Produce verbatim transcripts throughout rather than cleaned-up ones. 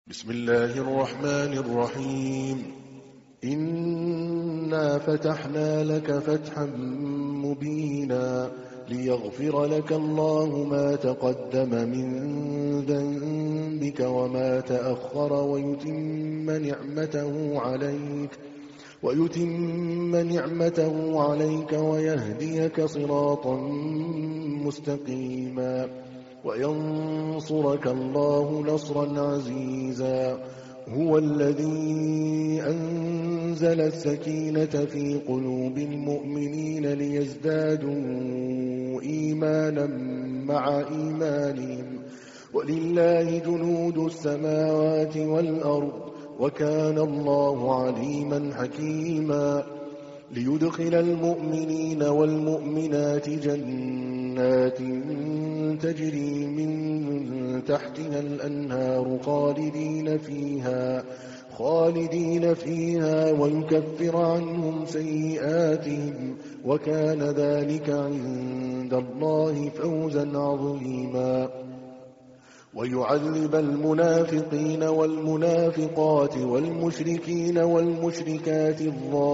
بسم الله الرحمن الرحيم. إنا فتحنا لك فتحا مبينا ليغفر لك الله ما تقدم من ذنبك وما تأخر ويتم نعمته عليك ويتم نعمته عليك ويهديك صراطا مستقيما وينصرك الله نصرا عزيزا. هو الذي أنزل السكينة في قلوب المؤمنين ليزدادوا إيمانا مع إيمانهم ولله جنود السماوات والأرض وكان الله عليما حكيما. ليدخل المؤمنين والمؤمنات جنات تجري من تحتها الأنهار خالدين فيها خالدين فيها ويكفر عنهم سيئاتهم وكان ذلك عند الله فوزا عظيما. ويعذب المنافقين والمنافقات والمشركين والمشركات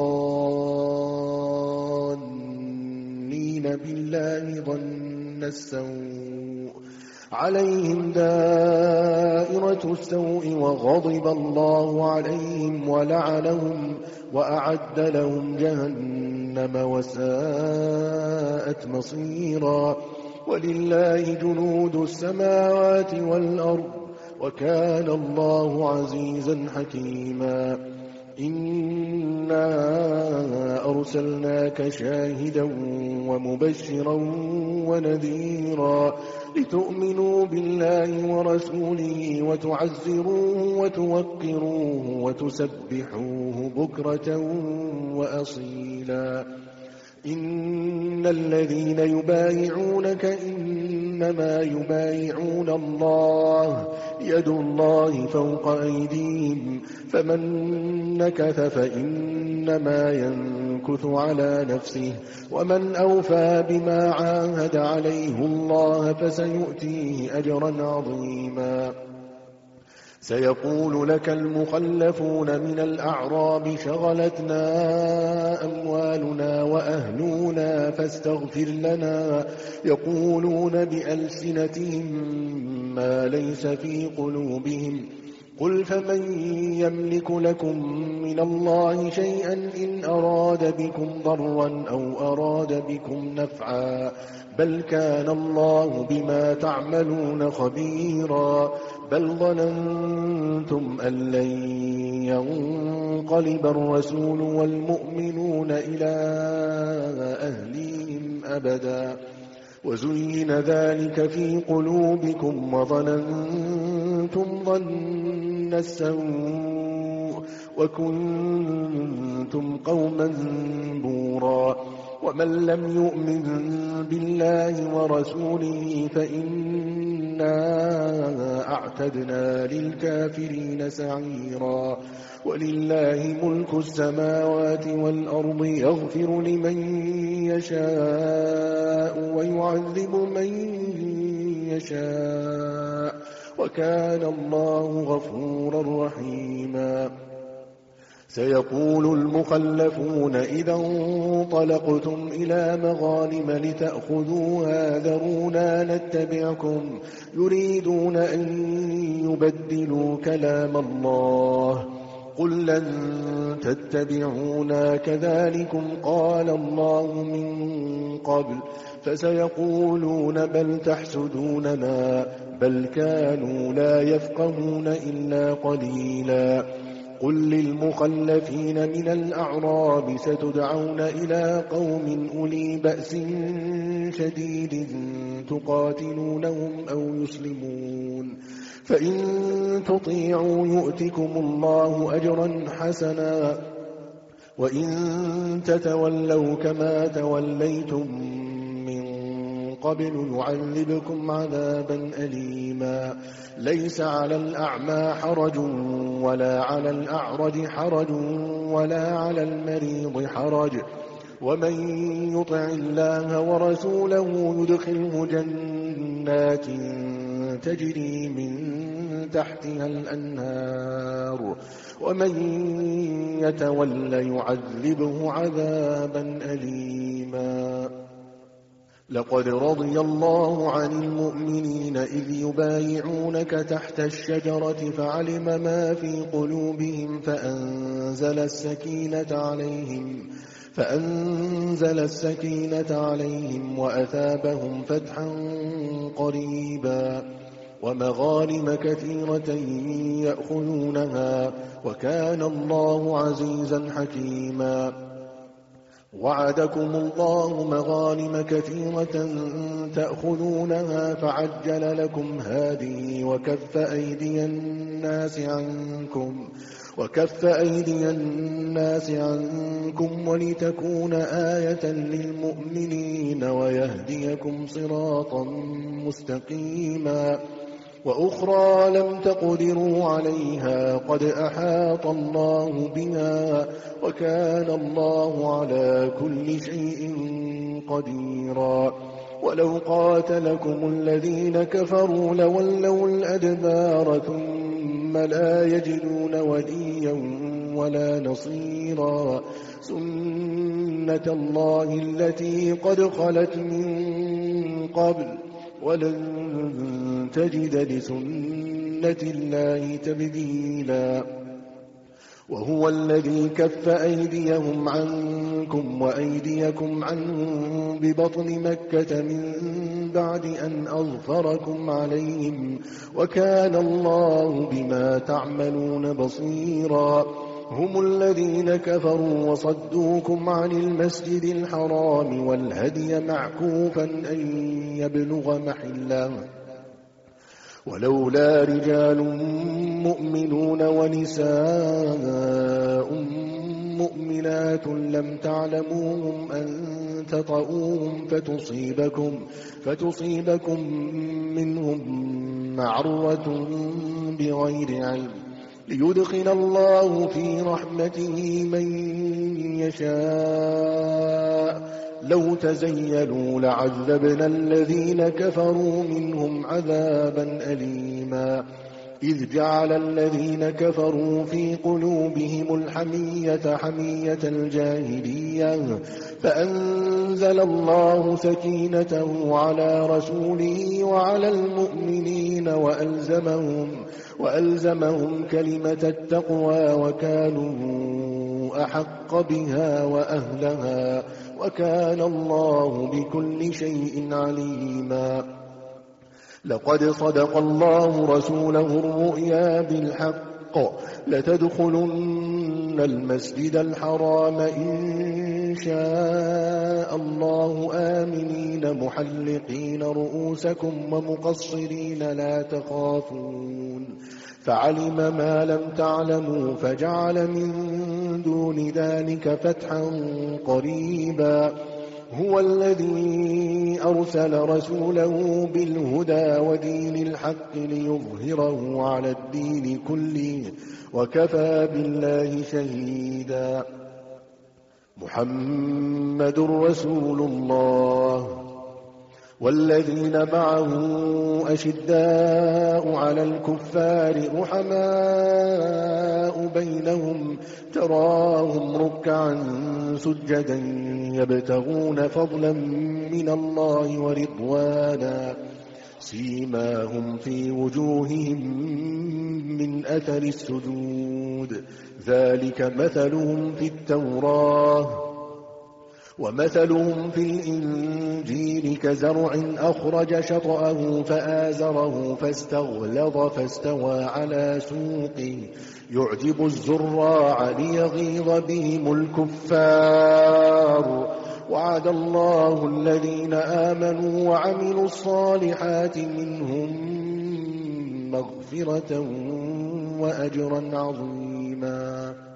الظانين بالله ظن السوء عليهم دائرة السوء وغضب الله عليهم ولعنهم وأعد لهم جهنم وساءت مصيرا. ولله جنود السماوات والأرض وكان الله عزيزا حكيما. إنا أرسلناك شاهدا ومبشرا ونذيرا لتؤمنوا بالله ورسوله وتعزروه وتوقروه وتسبحوه بكرة وأصيلا. إن الذين يبايعونك إنما يبايعون الله يد الله فوق أيديهم فمن نكث فإنما ينكث على نفسه ومن أوفى بما عاهد عليه الله فسيؤتيه أجرا عظيما. سيقول لك المخلفون من الأعراب شغلتنا أموالنا وأهلنا فاستغفر لنا يقولون بألسنتهم ما ليس في قلوبهم قل فمن يملك لكم من الله شيئا إن أراد بكم ضرا أو أراد بكم نفعا بل كان الله بما تعملون خبيرا. بل ظننتم أن لن ينقلب الرسول والمؤمنون إلى أهليهم أبدا وزين ذلك في قلوبكم وظننتم ظن السوء وكنتم قوما بورا. ومن لم يؤمن بالله ورسوله فإنا أعتدنا للكافرين سعيرا. ولله ملك السماوات والأرض يغفر لمن يشاء ويعذب من يشاء وكان الله غفورا رحيما. سيقول المخلفون إذا انطلقتم إلى مغانم لتأخذوها ذرونا نتبعكم يريدون أن يبدلوا كلام الله قل لن تتبعونا كذلكم قال الله من قبل فسيقولون بل تحسدوننا بل كانوا لا يفقهون إلا قليلا. قل للمخلفين من الأعراب ستدعون إلى قوم أولي بأس شديد تقاتلونهم أو يسلمون فإن تطيعوا يؤتكم الله أجرا حسنا وإن تتولوا كما توليتم قبل يعذبكم عذابا أليما. ليس على الأعمى حرج ولا على الأعرج حرج ولا على المريض حرج ومن يطع الله ورسوله يدخله جنات تجري من تحتها الأنهار ومن يتول يعذبه عذابا أليما. لقد رضي الله عن المؤمنين إذ يبايعونك تحت الشجرة فعلم ما في قلوبهم فأنزل السكينة عليهم فأنزل السكينة عليهم وأثابهم فتحا قريبا ومغانم كثيرة يأخذونها وكان الله عزيزا حكيما. وعدكم الله مغانم كثيرة تأخذونها فعجل لكم هذه وكف أيدي الناس عنكم وكف أيدي الناس عنكم ولتكون آية للمؤمنين ويهديكم صراطا مستقيما. وأخرى لم تقدروا عليها قد أحاط الله بها وكان الله على كل شيء قديرا. ولو قاتلكم الذين كفروا لولوا الأدبار ثم لا يجدون وليا ولا نصيرا. سنة الله التي قد خلت من قبل ولن تجد لسنة الله تبديلا. وهو الذي كف أيديهم عنكم وأيديكم عنهم ببطن مكة من بعد أن أظفركم عليهم وكان الله بما تعملون بصيرا. هم الذين كفروا وصدوكم عن المسجد الحرام والهدي معكوفا أن يبلغ محله ولولا رجال مؤمنون ونساء مؤمنات لم تعلموهم أن تطؤوهم فتصيبكم, فتصيبكم منهم معرة بغير علم ليدخل الله في رحمته من يشاء. لو تزيلوا لعذبنا الذين كفروا منهم عذابا أليما. إذ جعل الذين كفروا في قلوبهم الحمية حمية الجاهلية فأنزل الله سكينته على رسوله وعلى المؤمنين وألزمهم, وألزمهم كلمة التقوى وكانوا أحق بها وأهلها وكان الله بكل شيء عليما. لقد صدق الله رسوله الرؤيا بالحق لتدخلن المسجد الحرام إن شاء الله آمنين محلقين رؤوسكم ومقصرين لا تخافون فعلم ما لم تعلموا فجعل من دون ذلك فتحا قريبا. هو الذي أرسل رسوله بالهدى ودين الحق ليظهره على الدين كله وكفى بالله شهيدا. محمد رسول الله والذين معه أشداء على الكفار رحماء بينهم تراهم ركعا سجدا يبتغون فضلا من الله ورضوانا سيماهم في وجوههم من أثر السجود ذلك مثلهم في التوراة ومثلهم في الإنجيل كزرع أخرج شطأه فآزره فاستغلظ فاستوى على سوقه يعجب الزراع ليغيظ بهم الكفار. وعد الله الذين آمنوا وعملوا الصالحات منهم مغفرة وأجرا عظيما.